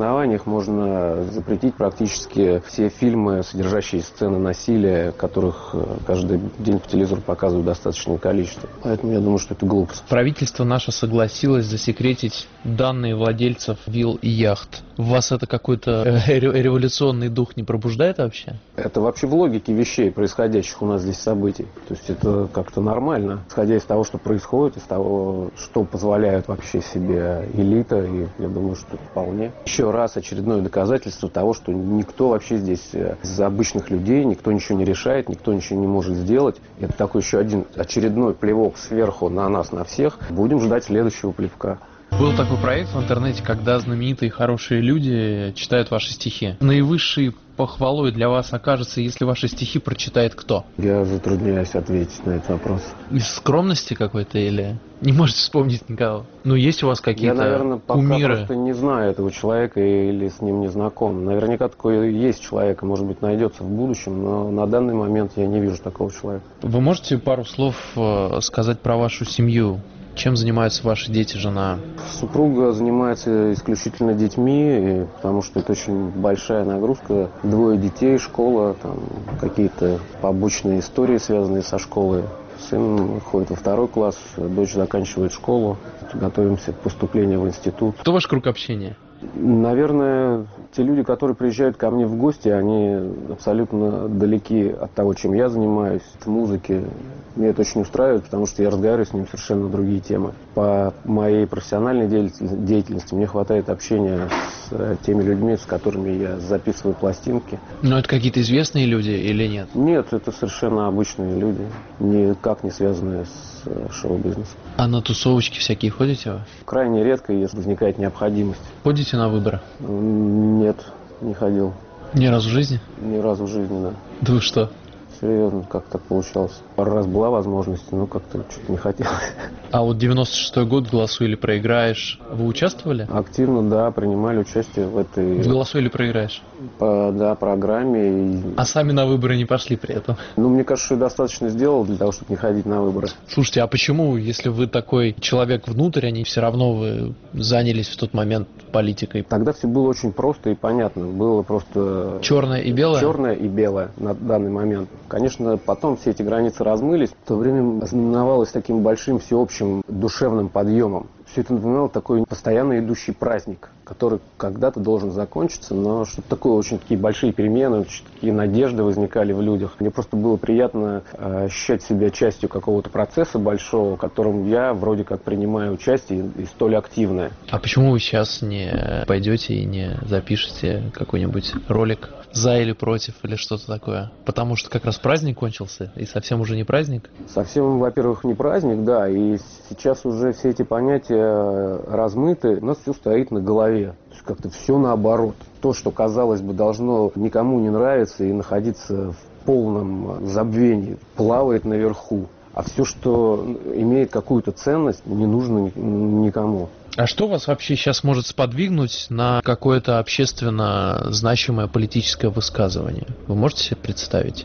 L: соревнованиях можно запретить практически все фильмы, содержащие сцены насилия, которых каждый день по телевизору показывают достаточное количество. Поэтому я думаю, что это глупость.
K: Правительство наше согласилось засекретить данные владельцев вилл и яхт. В вас это какой-то революционный дух не пробуждает вообще?
L: Это вообще в логике вещей, происходящих у нас здесь событий. То есть это как-то нормально, исходя из того, что происходит, из того, что позволяет вообще себе элита, и я думаю, что вполне. Еще раз очередное доказательство того, что никто вообще здесь из обычных людей, никто ничего не решает, никто ничего не может сделать. Это такой еще один очередной плевок сверху на нас, на всех. Будем ждать следующего плевка.
K: Был такой проект в интернете, когда знаменитые хорошие люди читают ваши стихи. Наивысшей похвалой для вас окажется, если ваши стихи прочитает кто?
L: Я затрудняюсь ответить на этот вопрос.
K: Из скромности какой-то или не можете вспомнить никого? Ну, есть у вас какие-то кумиры?
L: Я, наверное, пока просто не знаю этого человека или с ним не знаком. Наверняка такой есть человек, и, может быть, найдется в будущем, но на данный момент я не вижу такого человека.
K: Вы можете пару слов сказать про вашу семью? Чем занимаются ваши дети, жена?
L: Супруга занимается исключительно детьми, потому что это очень большая нагрузка. 2 детей, школа, там какие-то побочные истории, связанные со школой. Сын ходит во 2 класс, дочь заканчивает школу. Готовимся к поступлению в институт.
K: Кто ваш круг общения?
L: Наверное, те люди, которые приезжают ко мне в гости, они абсолютно далеки от того, чем я занимаюсь, от музыки. Меня это очень устраивает, потому что я разговариваю с ним совершенно на другие темы. По моей профессиональной деятельности мне хватает общения с теми людьми, с которыми я записываю пластинки.
K: Но это какие-то известные люди или нет?
L: Нет, это совершенно обычные люди, никак не связанные с шоу-бизнесом.
K: А на тусовочки всякие ходите вы?
L: Крайне редко, если возникает необходимость.
K: Ходите на выборы?
L: Нет, не ходил.
K: Ни разу в жизни?
L: Ни разу в жизни, да.
K: Да вы что?
L: Серьезно, как так получалось? Пару раз была возможность, но как-то что-то не хотелось.
K: А вот 96-й год «Голосуй или проиграешь». Вы участвовали?
L: Активно, да, принимали участие в этой...
K: В «Голосуй или проиграешь»?
L: Да, программе.
K: А сами на выборы не пошли при этом?
L: Ну, мне кажется, что я достаточно сделал для того, чтобы не ходить на выборы.
K: Слушайте, а почему, если вы такой человек внутрь, они все равно вы занялись в тот момент политикой?
L: Тогда все было очень просто и понятно. Было просто...
K: Черное и белое?
L: Черное и белое на данный момент. Конечно, потом все эти границы размылись. В то время ознаменовалось таким большим всеобщим душевным подъемом. Все это напоминало такой постоянно идущий праздник, который когда-то должен закончиться, но что-то такое, очень такие большие перемены, очень такие надежды возникали в людях. Мне просто было приятно ощущать себя частью какого-то процесса большого, в котором я вроде как принимаю участие и столь активное.
K: А почему вы сейчас не пойдете и не запишете какой-нибудь ролик за или против или что-то такое? Потому что как раз праздник кончился и совсем уже не праздник?
L: Совсем, во-первых, не праздник, да, и сейчас уже все эти понятия размыты, у нас все стоит на голове. То есть как-то все наоборот. То, что, казалось бы, должно никому не нравиться и находиться в полном забвении, плавает наверху. А все, что имеет какую-то ценность, не нужно никому.
K: А что вас вообще сейчас может сподвигнуть на какое-то общественно значимое политическое высказывание? Вы можете себе представить?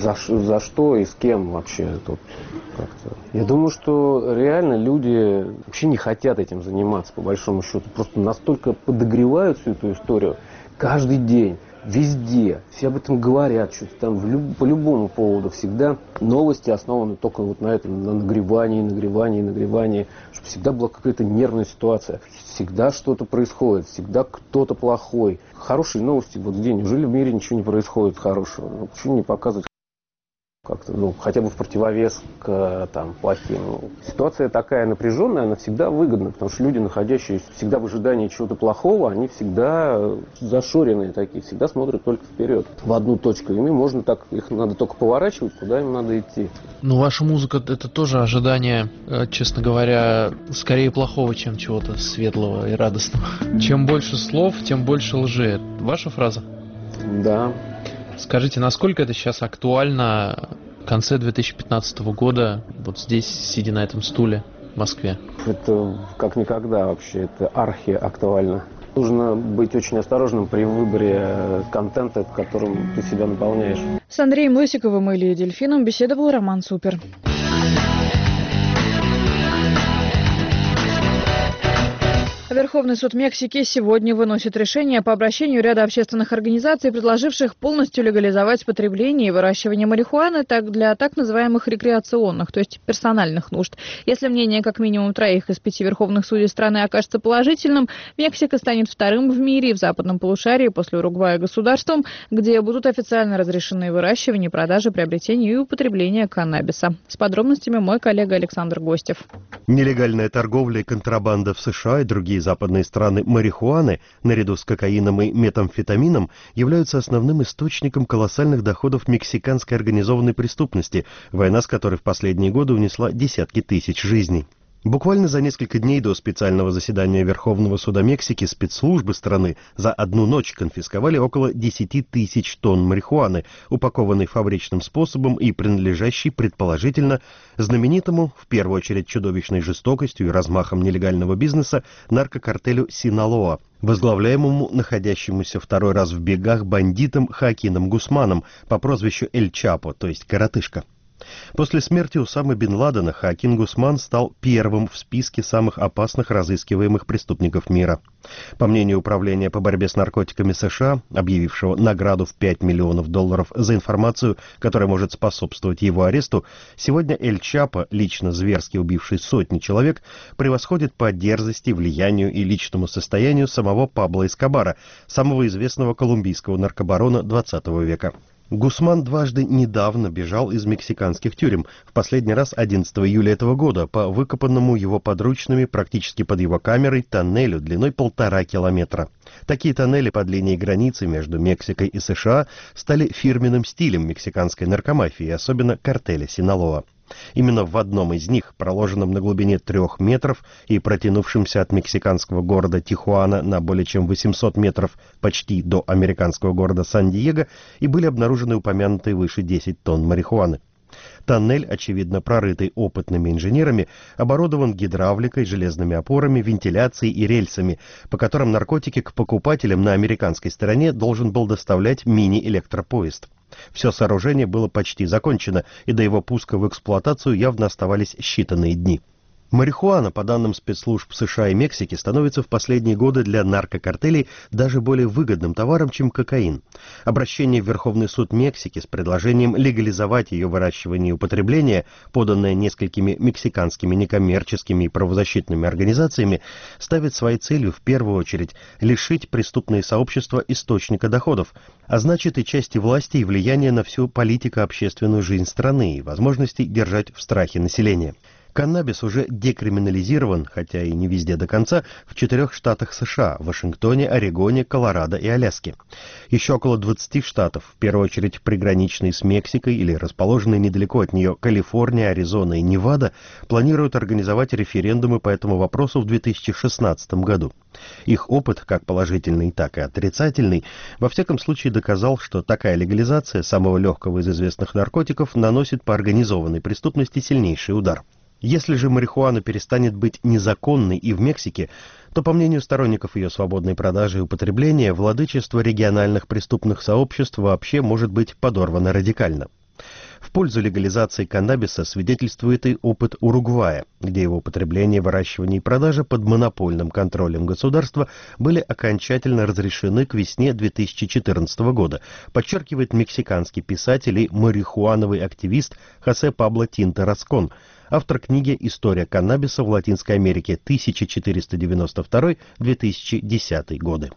L: За что и с кем вообще тут как-то? Я думаю, что реально люди вообще не хотят этим заниматься, по большому счету. Просто настолько подогревают всю эту историю каждый день, везде. Все об этом говорят, что-то там по любому поводу. Всегда новости основаны только вот на этом, на нагревании. Чтобы всегда была какая-то нервная ситуация. Всегда что-то происходит, всегда кто-то плохой. Хорошие новости вот где? Неужели в мире ничего не происходит хорошего? Ну, почему не показывать как-то, хотя бы в противовес к плохим. Ситуация такая напряженная, она всегда выгодна, потому что люди, находящиеся всегда в ожидании чего-то плохого, они всегда зашоренные такие, всегда смотрят только вперед, в одну точку. Ими можно так, их надо только поворачивать, куда им надо идти.
K: Ну, ваша музыка — это тоже ожидание, честно говоря, скорее плохого, чем чего-то светлого и радостного. Чем больше слов, тем больше лжи. Это ваша фраза?
L: Да.
K: Скажите, насколько это сейчас актуально в конце 2015 года, вот здесь, сидя на этом стуле в Москве?
L: Это как никогда вообще, это архиактуально. Нужно быть очень осторожным при выборе контента, которым ты себя наполняешь.
A: С Андреем Лысиковым и Ильей Дельфином беседовал Роман Супер. Верховный суд Мексики сегодня выносит решение по обращению ряда общественных организаций, предложивших полностью легализовать потребление и выращивание марихуаны для так называемых рекреационных, то есть персональных нужд. Если мнение как минимум 3 из 5 верховных судей страны окажется положительным, Мексика станет вторым в мире и в западном полушарии после Уругвая государством, где будут официально разрешены выращивание, продажа, приобретение и употребление каннабиса. С подробностями мой коллега Александр Гостев.
N: Нелегальная торговля и контрабанда в США и другие западные страны марихуаны, наряду с кокаином и метамфетамином, являются основным источником колоссальных доходов мексиканской организованной преступности, война с которой в последние годы унесла десятки тысяч жизней. Буквально за несколько дней до специального заседания Верховного суда Мексики спецслужбы страны за одну ночь конфисковали около 10 тысяч тонн марихуаны, упакованной фабричным способом и принадлежащей, предположительно, знаменитому, в первую очередь чудовищной жестокостью и размахом нелегального бизнеса, наркокартелю Синалоа, возглавляемому находящемуся второй раз в бегах бандитом Хоакином Гусманом по прозвищу Эль Чапо, то есть коротышка. После смерти Усамы бен Ладена Хоакин Гусман стал первым в списке самых опасных разыскиваемых преступников мира. По мнению Управления по борьбе с наркотиками США, объявившего награду в $5 миллионов за информацию, которая может способствовать его аресту, сегодня Эль Чапо, лично зверски убивший сотни человек, превосходит по дерзости, влиянию и личному состоянию самого Пабло Эскобара, самого известного колумбийского наркобарона XX века. Гусман дважды недавно бежал из мексиканских тюрем, в последний раз 11 июля этого года, по выкопанному его подручными практически под его камерой тоннелю длиной 1,5 километра. Такие тоннели под линией границы между Мексикой и США стали фирменным стилем мексиканской наркомафии, особенно картеля Синалоа. Именно в одном из них, проложенном на глубине 3 метров и протянувшемся от мексиканского города Тихуана на более чем 800 метров почти до американского города Сан-Диего, и были обнаружены упомянутые выше 10 тонн марихуаны. Тоннель, очевидно прорытый опытными инженерами, оборудован гидравликой, железными опорами, вентиляцией и рельсами, по которым наркотики к покупателям на американской стороне должен был доставлять мини-электропоезд. Все сооружение было почти закончено, и до его пуска в эксплуатацию явно оставались считанные дни. Марихуана, по данным спецслужб США и Мексики, становится в последние годы для наркокартелей даже более выгодным товаром, чем кокаин. Обращение в Верховный суд Мексики с предложением легализовать ее выращивание и употребление, поданное несколькими мексиканскими некоммерческими и правозащитными организациями, ставит своей целью в первую очередь лишить преступные сообщества источника доходов, а значит и части власти и влияния на всю политико-общественную жизнь страны и возможности держать в страхе население. Каннабис уже декриминализирован, хотя и не везде до конца, в 4 штатах США – Вашингтоне, Орегоне, Колорадо и Аляске. Еще около 20 штатов, в первую очередь приграничные с Мексикой или расположенные недалеко от нее Калифорния, Аризона и Невада, планируют организовать референдумы по этому вопросу в 2016 году. Их опыт, как положительный, так и отрицательный, во всяком случае доказал, что такая легализация самого легкого из известных наркотиков наносит по организованной преступности сильнейший удар. Если же марихуана перестанет быть незаконной и в Мексике, то, по мнению сторонников ее свободной продажи и употребления, владычество региональных преступных сообществ вообще может быть подорвано радикально. В пользу легализации каннабиса свидетельствует и опыт Уругвая, где его употребление, выращивание и продажа под монопольным контролем государства были окончательно разрешены к весне 2014 года, подчеркивает мексиканский писатель и марихуановый активист Хосе Пабло Тинто Раскон, автор книги «История каннабиса в Латинской Америке 1492-2010 годы.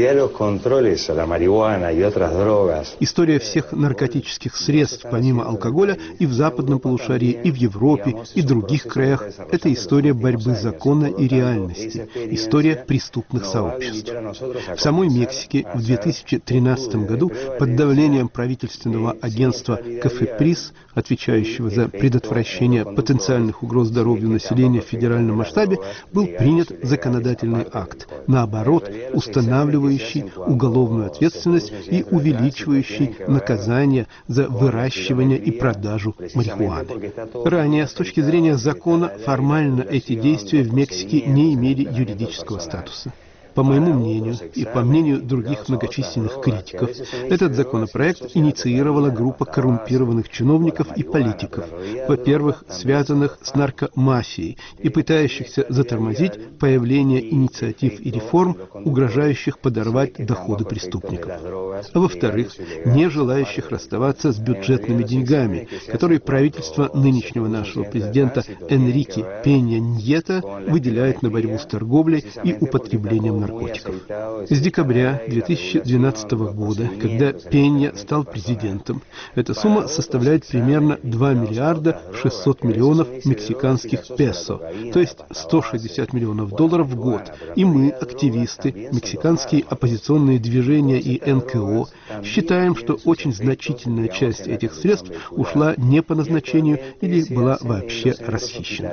O: История всех наркотических средств, помимо алкоголя, и в западном полушарии, и в Европе, и в других краях – это история борьбы закона и реальности, история преступных сообществ. В самой Мексике в 2013 году под давлением правительственного агентства «Кофеприс», отвечающего за предотвращение потенциальных угроз здоровью населения в федеральном масштабе, был принят законодательный акт, наоборот, устанавливающий уголовную ответственность и увеличивающий наказание за выращивание и продажу марихуаны. Ранее, с точки зрения закона, формально эти действия в Мексике не имели юридического статуса. По моему мнению и по мнению других многочисленных критиков, этот законопроект инициировала группа коррумпированных чиновников и политиков, во-первых, связанных с наркомафией и пытающихся затормозить появление инициатив и реформ, угрожающих подорвать доходы преступников. А во-вторых, не желающих расставаться с бюджетными деньгами, которые правительство нынешнего нашего президента Энрике Пенья Ньета выделяет на борьбу с торговлей и употреблением наркотиков. С декабря 2012 года, когда Пенья стал президентом, эта сумма составляет примерно 2 миллиарда 600 миллионов мексиканских песо, то есть $160 миллионов в год. И мы, активисты, мексиканские оппозиционные движения и НКО, считаем, что очень значительная часть этих средств ушла не по назначению или была вообще расхищена.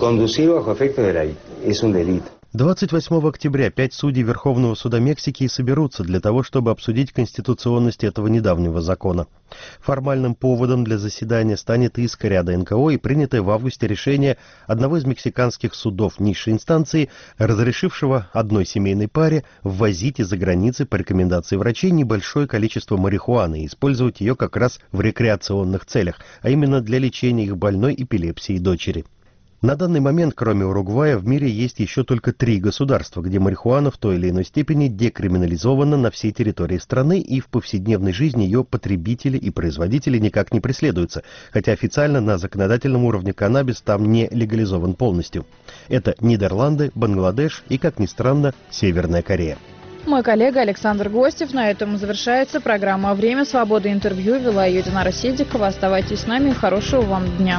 N: 28 октября 5 судей Верховного суда Мексики соберутся для того, чтобы обсудить конституционность этого недавнего закона. Формальным поводом для заседания станет иск ряда НКО и принятое в августе решение одного из мексиканских судов низшей инстанции, разрешившего одной семейной паре ввозить из-за границы по рекомендации врачей небольшое количество марихуаны и использовать ее как раз в рекреационных целях, а именно для лечения их больной эпилепсией дочери. На данный момент, кроме Уругвая, в мире есть еще только 3 государства, где марихуана в той или иной степени декриминализована на всей территории страны, и в повседневной жизни ее потребители и производители никак не преследуются, хотя официально на законодательном уровне каннабис там не легализован полностью. Это Нидерланды, Бангладеш и, как ни странно, Северная Корея.
A: Мой коллега Александр Гостев. На этом завершается программа «Время свободы». Интервью вела ее Динара Седикова. Оставайтесь с нами. Хорошего вам дня.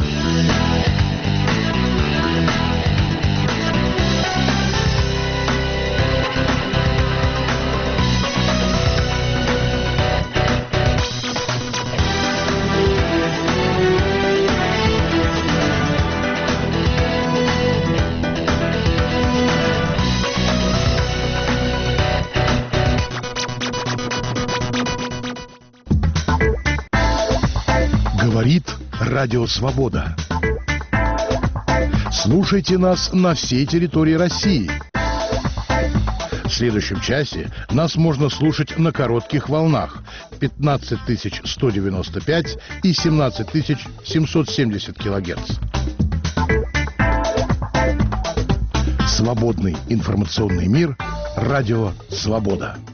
P: Говорит Радио Свобода. Слушайте нас на всей территории России. В следующем часе нас можно слушать на коротких волнах 15195 и 17770 килогерц. Свободный информационный мир. Радио Свобода.